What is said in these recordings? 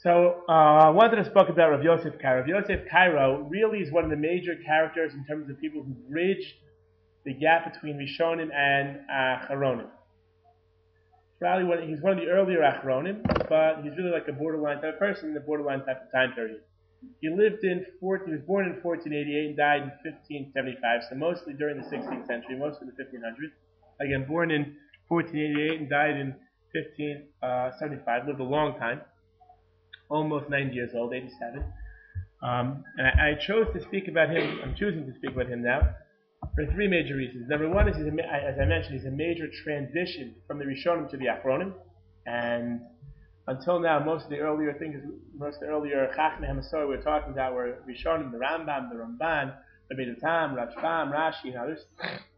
I wanted to speak about Rav Yosef Karo. Rav Yosef Karo really is one of the major characters in terms of people who bridged the gap between Rishonim and Acharonim. He's one of the earlier Acharonim, but he's really like a borderline type of person in the borderline type of time period. He was born in 1488 and died in 1575, so mostly during the 16th century, mostly the 1500s. Again, born in 1488 and died in 1575, lived a long time, almost 90 years old, 87. And I chose to speak about him, I'm choosing to speak about him now, for three major reasons. Number one is, as I mentioned, he's a major transition from the Rishonim to the Achronim, and until now, most of the earlier Chachmei HaMasorah we were talking about were Rishonim, the Rambam, the Ramban, the Beit Tam, Rashbam, Rashi, and others.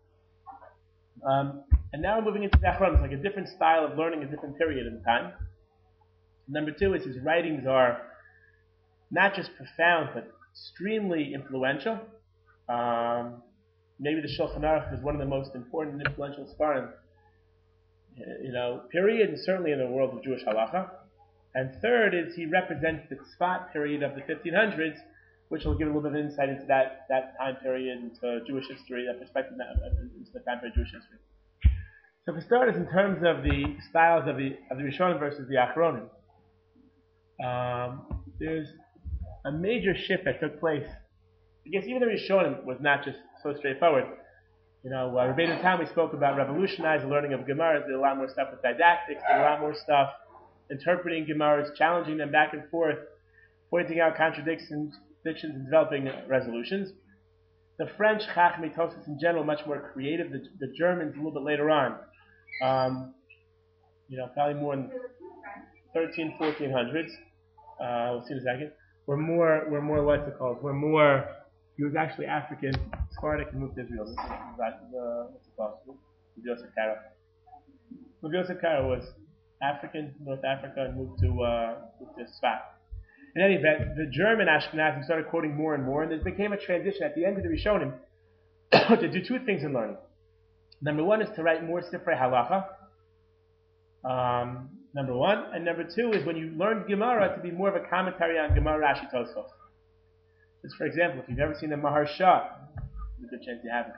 And now we're moving into the Achronim. It's like a different style of learning, a different period in time. Number two is his writings are not just profound, but extremely influential. Maybe the Shulchan Aruch is one of the most important and influential Sfarim, period, and certainly in the world of Jewish halacha. And third is he represents the Tzfat period of the 1500s, which will give a little bit of insight into that time period, into Jewish history, that perspective into the time period of Jewish history. So for starters, in terms of the styles of the Rishonim versus the Achronim, there's a major shift that took place. I guess even the Rishonim was not just so straightforward. Rebbeinu Tam, we spoke about revolutionized the learning of Gemara, did a lot more stuff with didactics, did a lot more stuff interpreting Gemaras, challenging them back and forth, pointing out contradictions, and developing resolutions. The French Chachmei Tosfos in general much more creative. The Germans a little bit later on, probably more in 1400s. We'll see in a second. We're more what's it called? He was actually African, Sephardic, and moved to Israel. What's it called? Rav Yosef Karo. Rav Yosef Karo was African, North Africa, and moved to Sfat. In any event, the German Ashkenazim started quoting more and more, and there became a transition at the end of the Rishonim to do two things in learning. Number one is to write more Sifrei Halacha. Number one, and number two is when you learn Gemara to be more of a commentary on Gemara, Rashi, Tosfos. Just for example, if you've ever seen the Maharsha, there's a good chance you haven't,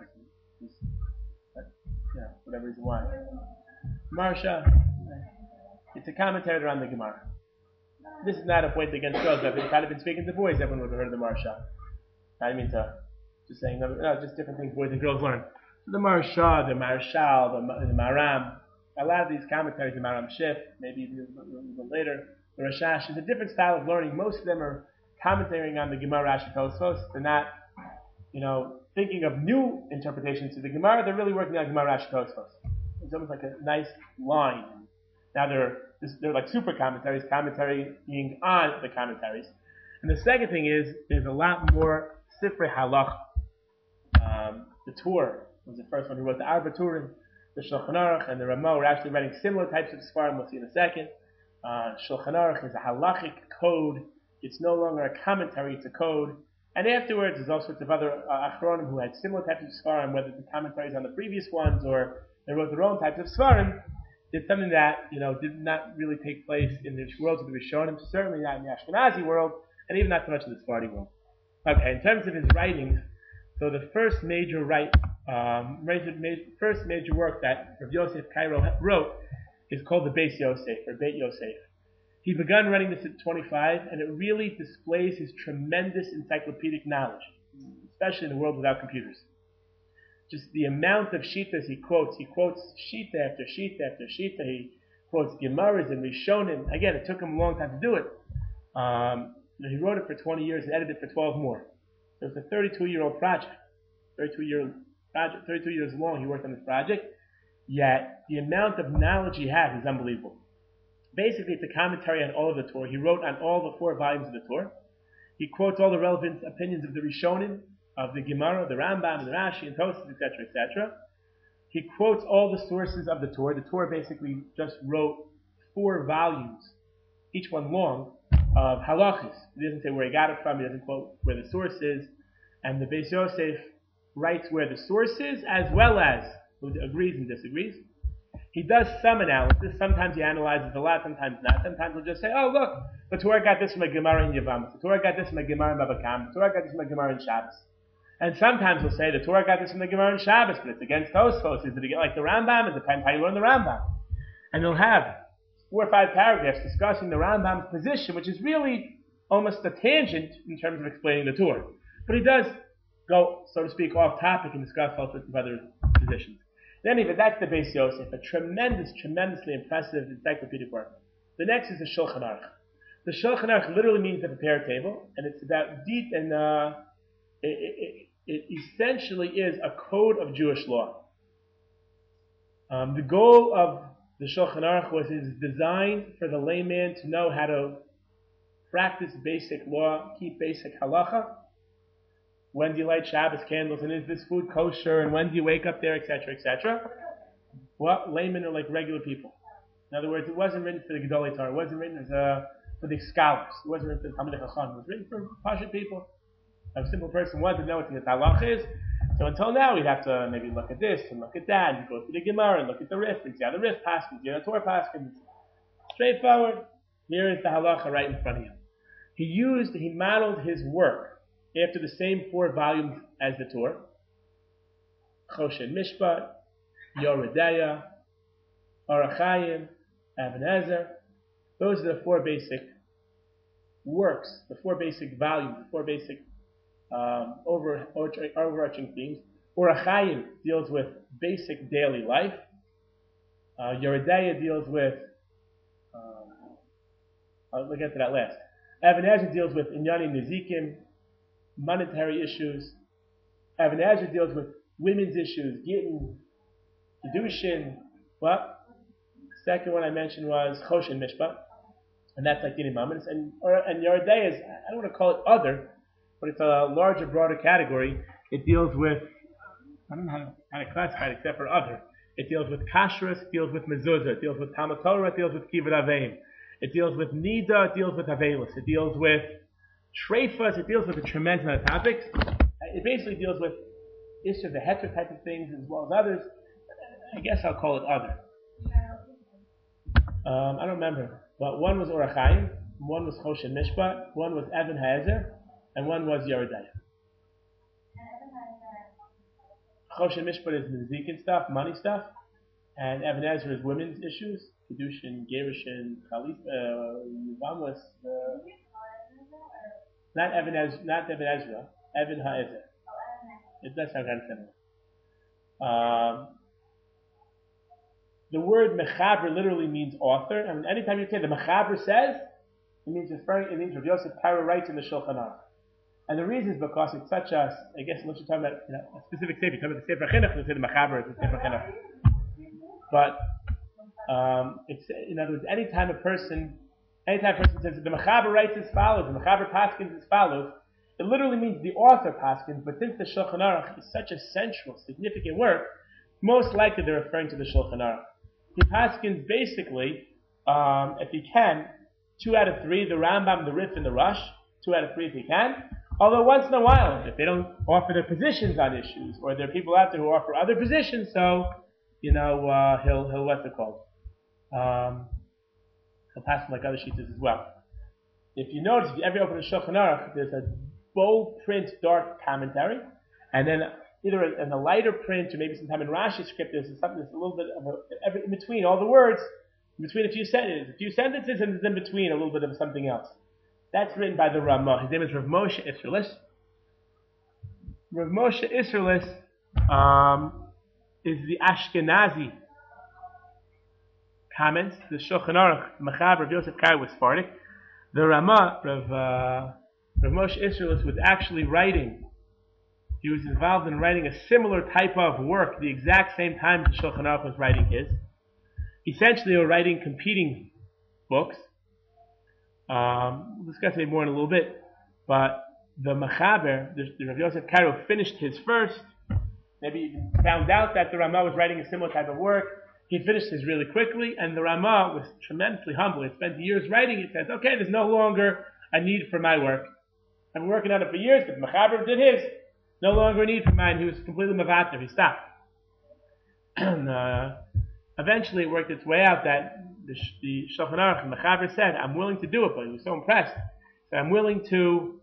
whatever reason why. Maharsha, it's a commentary on the Gemara. This is not a point against girls. If I'd have been speaking to boys, everyone would have heard of the Maharsha. I mean to just saying, just different things boys and girls learn. So the Maharsha, the Maharshal, the Maram, a lot of these commentaries, the Maram Shif, maybe even a little later, the Rashash, is a different style of learning. Most of them are commentating on the Gemara, Rashi, Tosfos. They're not, thinking of new interpretations to the Gemara. They're really working on Gemara, Rashi, Tosfos. It's almost like a nice line. Now they're like super commentaries, commentary being on the commentaries. And the second thing is, there's a lot more Sifrei Halach. The Tur was the first one who wrote the Arba Turim. The Shulchan Aruch and the Ramah were actually writing similar types of Sfarim. We'll see in a second. Shulchan Aruch is a halachic code. It's no longer a commentary, it's a code. And afterwards, there's all sorts of other Achronim who had similar types of Sfarim, whether the commentaries on the previous ones or they wrote their own types of Sfarim. Did something that, did not really take place in the world of the Rishonim, certainly not in the Ashkenazi world, and even not so much in the Sephardi world. Okay, in terms of his writings, so the first major work that Rav Yosef Karo wrote is called the Beis Yosef, or Beit Yosef. He began writing this at 25, and it really displays his tremendous encyclopedic knowledge, especially in the world without computers. Just the amount of Shitas he quotes Shita after Shita after Shita. He quotes Gemaras and Rishonim. Again, it took him a long time to do it. He wrote it for 20 years and edited it for 12 more. So it's a 32-year-old project. 32 years long he worked on this project. Yet, the amount of knowledge he has is unbelievable. Basically, it's a commentary on all of the Torah. He wrote on all the 4 volumes of the Torah. He quotes all the relevant opinions of the Rishonim, of the Gemara, the Rambam, the Rashi, and Tosfos, etc., etc. He quotes all the sources of the Torah. The Torah basically just wrote 4 volumes, each one long, of halachis. He doesn't say where he got it from. He doesn't quote where the source is. And the Beis Yosef writes where the source is, as well as who agrees and disagrees. He does some analysis. Sometimes he analyzes a lot, sometimes not. Sometimes he'll just say, oh, look, the Torah got this from a Gemara in Yevamos. The Torah got this from a Gemara in Baba Kama. The Torah got this from a Gemara in Shabbos. And sometimes he'll say, the Torah got this from the Gemara in Shabbos, but it's against Tosfos. Is it like the Rambam? It depends how you learn the Rambam. And he'll have 4 or 5 paragraphs discussing the Rambam's position, which is really almost a tangent in terms of explaining the Torah. But he does go, so to speak, off topic and discuss all sorts of other positions. In any event, that's the Beis Yosef, a tremendously impressive encyclopedic work. The next is the Shulchan Aruch. The Shulchan Aruch literally means the prepared table, and it's about deep and it essentially is a code of Jewish law. The goal of the Shulchan Aruch was is designed for the layman to know how to practice basic law, keep basic halacha. When do you light Shabbos candles, and is this food kosher, and when do you wake up there, etc., etc. Well, laymen are like regular people. In other words, it wasn't written for the Gedolei Torah. It wasn't written for the scholars. It wasn't written for the Talmidei Chacham. It was written for Pashut people. A simple person wanted to know what the halach is. So until now, we'd have to maybe look at this and look at that, and go to the Gemara and look at the Rif, and see how the Rif paskins, see how the Torah paskins. Straightforward. Here is the halacha right in front of you. He modeled his work after the same 4 volumes as the Torah: Choshen Mishpat, Yoreh De'ah, Orach Chayim, Even HaEzer. Those are the 4 basic works, the 4 basic volumes, the 4 basic overarching themes. Orach Chayim deals with basic daily life. Yoreh De'ah deals with, I'll get to that last. Even HaEzer deals with Inyanim Nezikim, monetary issues. Even HaEzer deals with women's issues, Gittin, Kedushin. Well, the second one I mentioned was Choshen Mishpat, and that's like Dinim Mammon. And Yoreh De'ah is, I don't want to call it other, but it's a larger, broader category. It deals with, I don't know how to classify it except for other. It deals with Kashrus, it deals with Mezuzah, it deals with Talmud Torah, it deals with Kibbud Aveim. It deals with Nida, it deals with Avelis, it deals with Treifas, it deals with a tremendous amount of topics. It basically deals with Isser, the Heter type of things, as well as others. I guess I'll call it other. I don't remember. But one was Orach Chayim, one was Choshen Mishpat, one was Even HaEzer, and one was Yoreh De'ah. Choshen Mishpat is Nezikin stuff, money stuff, and Even HaEzer is women's issues, Kedushin, Gerushin, Chalif, Yevamos, not Even Ezra, Even HaEzer. That's how God said it. The word mechaber literally means author. I mean, anytime you say the mechaber says, it means Rav Yosef Karo writes in the Shulchan Aruch. And the reason is because it's such a, I guess unless you're talking about a specific sefer, you're talking about the Sefer Chinuch, you say the mechaber is the Sefer Chinuch. But it's, in other words, anytime a person says that the mechaber writes as follows, the mechaber paskins as follows, it literally means the author paskins. But since the Shulchan Aruch is such a central, significant work, most likely they're referring to the Shulchan Aruch. He paskins basically, if he can, 2 out of 3, the Rambam, the Rif, and the Rush. 2 out of 3 if he can. Although once in a while, if they don't offer their positions on issues, or there are people out there who offer other positions, so he'll what's it called? He'll pass them like other sheets as well. If you notice, if you ever open a Shulchan Aruch, there's a bold print, dark commentary, and then either in a lighter print or maybe sometime in Rashi's script, there's something that's a little bit of in between all the words, in between a few sentences, and in between a little bit of something else. That's written by the Ramah. His name is Rav Moshe Isserlis. Rav Moshe Isserlis is the Ashkenazi comments. The Shulchan Aruch, Mechaber, Rav Yosef Karo was Sephardic. The Ramah, Rav Moshe Isserlis, was actually writing. He was involved in writing a similar type of work the exact same time the Shulchan Aruch was writing his. Essentially, they were writing competing books. We'll discuss it more in a little bit. But the Mechaber, the Rav Yosef Karo, finished his first. Maybe even found out that the Ramah was writing a similar type of work. He finished his really quickly, and the Ramah was tremendously humble. He spent years writing. He says, okay, there's no longer a need for my work. I've been working on it for years, but the Mechaber did his. No longer a need for mine. He was completely mavater. He stopped. eventually it worked its way out that the Shulchan Aruch and the Mechaber said, I'm willing to do it, but he was so impressed that I'm willing to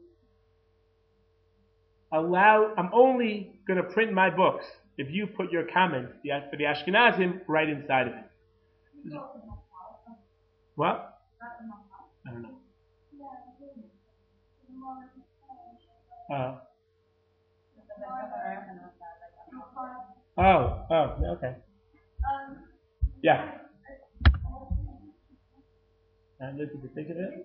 I'm only going to print my books if you put your comments for the Ashkenazim right inside of it. What? I don't know. Okay. Yeah. And did you think of it?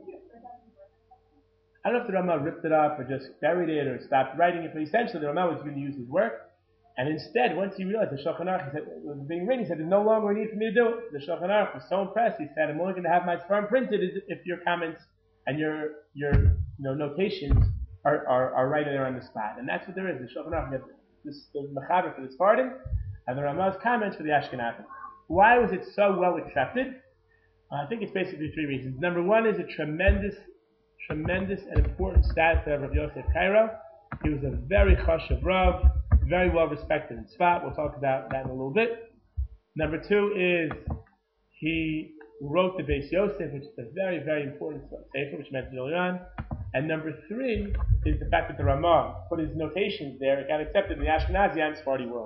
I don't know if the Ramah ripped it up or just buried it or stopped writing it, but essentially the Ramah was going to use his work. And instead, once he realized the Shulchan Aruch was being written, he said, there's no longer a need for me to do it. The Shulchan Aruch was so impressed, he said, I'm only going to have my Sfarim printed if your comments and your notations are right there on the spot. And that's what there is. The Shulchan Aruch gets the Mechaber for the Sfardim and the Ramah's comments for the Ashkenazim. Why was it so well accepted? I think it's basically three reasons. Number one is a tremendous and important status of Rav Yosef Karo. He was a very chashuv Rav, very well respected in Tzfat. We'll talk about that in a little bit. Number two is he wrote the Beis Yosef, which is a very, very important sefer, which I mentioned earlier on. And number three is the fact that the Ramah put his notations there. It got accepted in the Ashkenazi and Sephardi world.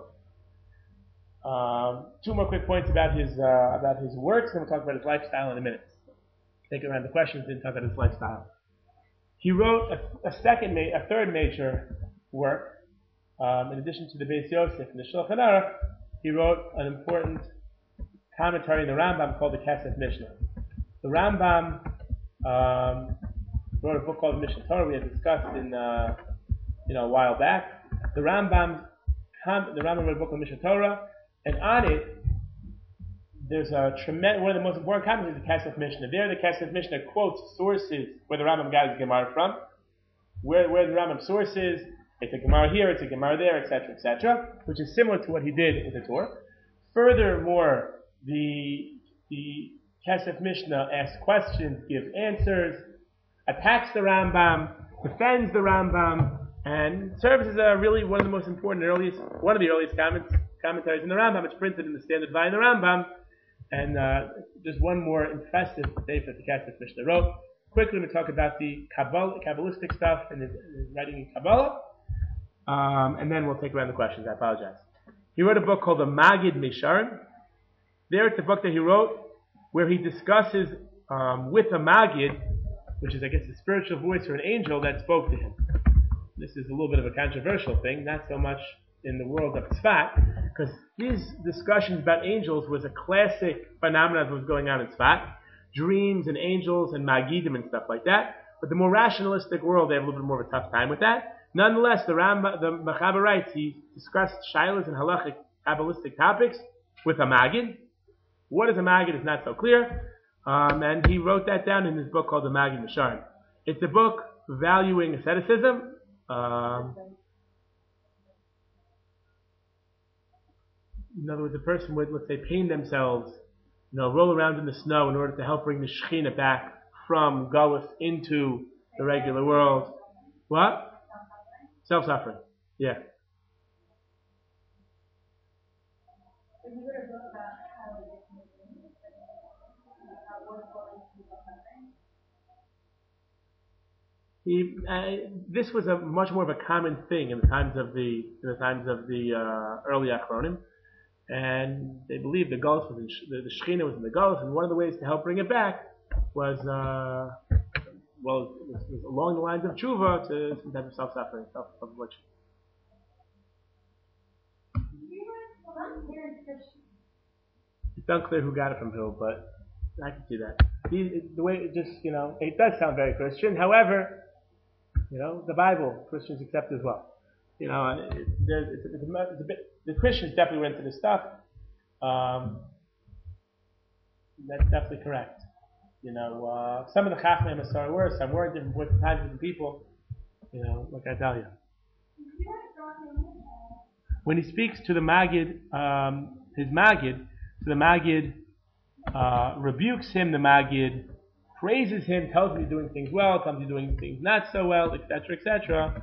Two more quick points about his works, and we'll talk about his lifestyle in a minute. Take it around the questions, then talk about his lifestyle. He wrote a third major work, in addition to the Beis Yosef and the Shulchan Aruch. He wrote an important commentary in the Rambam called the Kesef Mishnah. The Rambam wrote a book called Mishnah Torah we had discussed in a while back. The Rambam wrote a book called Mishnah Torah, and on it there's one of the most important commentaries is the Kesef Mishnah. There, the Kesef Mishnah quotes sources where the Rambam got his Gemara from, where the Rambam sources. It's a Gemara here, it's a Gemara there, etc., which is similar to what he did in the Torah. Furthermore, the Kesef Mishnah asks questions, gives answers, attacks the Rambam, defends the Rambam, and serves as one of the most important earliest commentaries in the Rambam. It's printed in the Standard Volume of the Rambam. And just one more impressive sefer that the Kesef Mishnah wrote. Quickly, we're going to talk about the Kabbalistic stuff and his writing in Kabbalah, and then we'll take around the questions. I apologize. He wrote a book called the Magid Misharim. There, it's a book that he wrote where he discusses with a Magid, which is, I guess, a spiritual voice or an angel that spoke to him. This is a little bit of a controversial thing, not so much in the world of Tzfat, because these discussions about angels was a classic phenomenon that was going on in Tzfat, dreams and angels and Magidim and stuff like that. But the more rationalistic world, they have a little bit more of a tough time with that. Nonetheless, the Mechaber writes, he discussed shilas and halachic Kabbalistic topics with a Magid. What is a Magid is not so clear, and he wrote that down in his book called the Magid Misharim. It's a book valuing asceticism. In other words, a person would, let's say, pain themselves, roll around in the snow in order to help bring the Shekhinah back from Galus into the regular world. What? Self-suffering. Yeah. This was a much more of a common thing in the times of the early Achronim. And they believed the Galus was the Shekhinah was in the Galus, and one of the ways to help bring it back was along the lines of tshuva, to some type of self-suffering, self-affliction. It's unclear who got it from who, but I can see that. The way it just, it does sound very Christian. However, the Bible Christians accept as well. It's a bit. The Christians definitely went into this stuff. That's definitely correct. Some of the Chachmei Masar were, some weren't, different times, different people. Like I tell you. When he speaks to the Magid, his Magid, so the Magid rebukes him. The Magid praises him, tells him he's doing things well, tells him he's doing things not so well, etc., etc.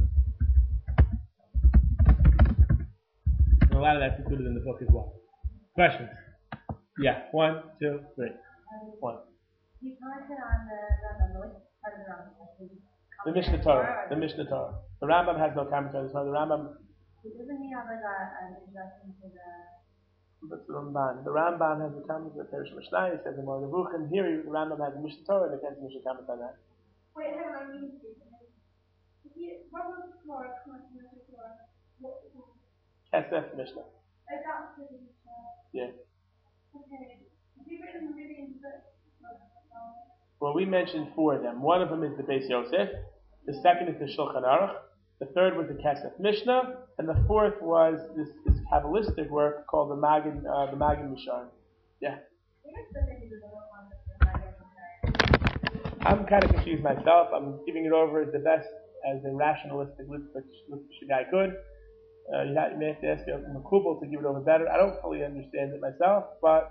And a lot of that's included in the book as well. Questions? Yeah. 1, 2, 3. 1. You commented on the Rambam, which part of the Rambam? The Mishnah Torah. The Mishnah Torah. The Rambam has no commentary. So the Rambam. Doesn't he have like an introduction to the? That's the Ramban. The Rambam has a commentary. The Perish Mishnah. He says in the Ruchim here. The Rambam has the Mishnah Torah, and the Kent Mishnah comment on that. Wait, hang on. What was the Torah? Kesef Mishnah. Yeah. Okay. Have you written really into the? Well, we mentioned 4 of them. One of them is the Beis Yosef. The second is the Shulchan Aruch. The third was the Kesef Mishnah, and the fourth was this Kabbalistic work called the Magen Mishar. Yeah. I'm kind of confused myself. I'm giving it over as the best, as a rationalistic literature guy could. You may have to ask Makubal to give it over better. I don't fully understand it myself, but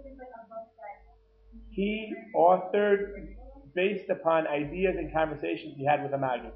he authored based upon ideas and conversations he had with the Magen.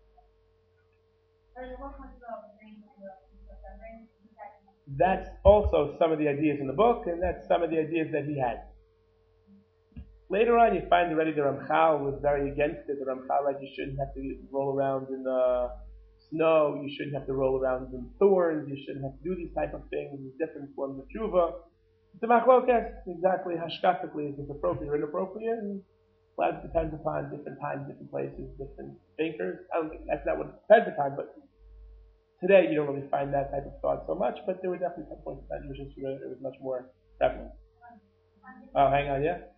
That's also some of the ideas in the book, and that's some of the ideas that he had. Later on, you find already the Ramchal was very against it. The Ramchal, like, you shouldn't have to roll around in the snow, you shouldn't have to roll around in thorns, you shouldn't have to do these type of things, different forms of tshuva. It's a machlokas, exactly hashkafically, is this appropriate or inappropriate, and that depends upon different times, different places, different thinkers. I don't think that's not what it depends upon, but today you don't really find that type of thought so much, but there were definitely some points that it was much more prevalent. Oh, hang on, yeah?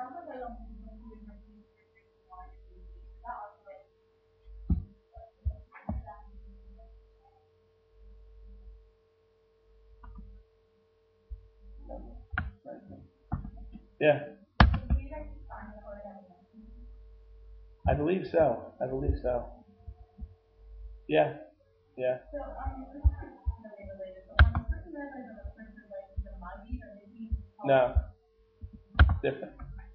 Yeah. I believe so. Yeah. Yeah. No. Different.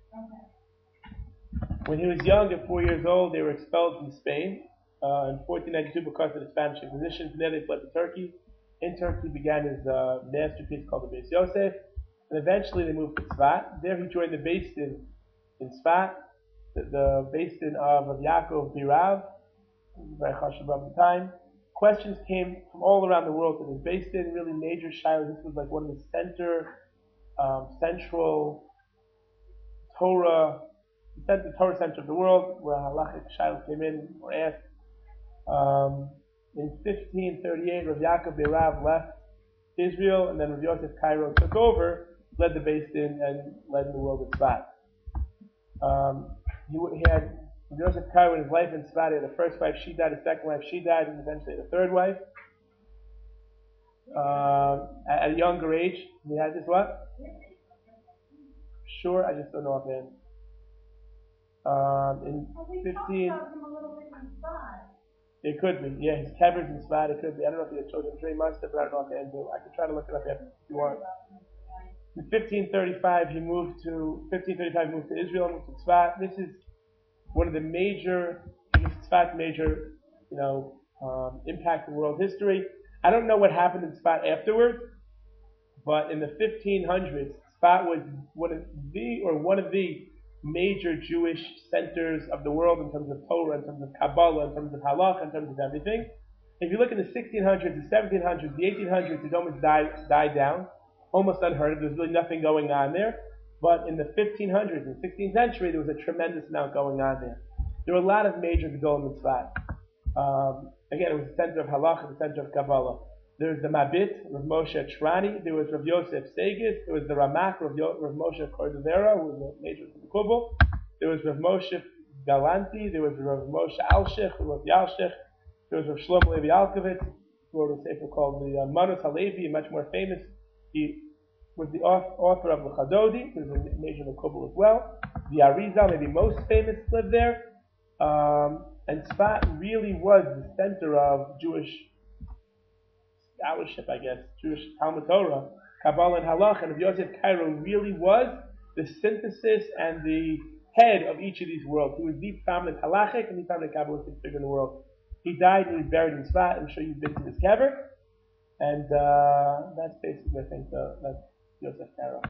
When he was young, at 4 years old, they were expelled from Spain in 1492 because of the Spanish Inquisition. From there, they fled to Turkey. In Turkey, began his masterpiece called the Beis Yosef. And eventually, they moved to Tzfat. There, he joined the Beis Din in Tzfat, the Beis Din of Yaakov Birav, very chashuv of the time. Questions came from all around the world to this Beis Din, really major shilas. This was like one of the central Torah center of the world, where halachic shilas came in or asked. In 1538, Rav Yaakov Birav left Israel, and then Rav Yosef Cairo took over, led the Beis Din, and led the world of Tzfat. He had Rav Yosef Cairo in his life in Tzfat. He had the first wife, she died. The second wife, she died, and eventually the third wife. At a younger age, he had this what? Sure, I just don't know offhand. In 15. It could be, yeah. His kever's in Tzfat. It could be. I don't know if he had children. He must have, but I don't know offhand. I could try to look it up if you want. In 1535, he moved to Israel, moved to Tzfat. This is one of the major, Tzfat's major, impact in world history. I don't know what happened in Tzfat afterwards, but in the 1500s, Tzfat was one of the major Jewish centers of the world in terms of Torah, in terms of Kabbalah, in terms of Halakha, in terms of everything. If you look in the 1600s, the 1700s, the 1800s, it almost died down, almost unheard of. There's really nothing going on there. But in the 1500s and 16th century, there was a tremendous amount going on there. There were a lot of major Gedolim in Tzfat. Again, it was the center of Halakha, the center of Kabbalah. There was the Mabit, Rav Moshe Trani. There was Rav Yosef Segis. There was the Ramak, Rav Moshe Cordovera, who was a major from the Kubal. There was Rav Moshe Galanti. There was Rav Moshe Alshich, Rav Yalshich. There was Rav Shlomo Levi Alkovitz, who wrote a sefer called the Manus Halevi, much more famous. He was the author of the Chadodi, who was a major in the Kubal as well. The Arizal, maybe most famous, lived there. And Tzfat really was the center of Jewish scholarship, I guess, Jewish Talmud Torah, Kabbalah and Halach, and Rav Yosef Cairo really was the synthesis and the head of each of these worlds. He was the prominent halachic and the prominent Kabbalistic figure in the world. He died and he was buried in Tzfat. I'm sure you've been to his kever. And that's basically, I think, Yosef Karo.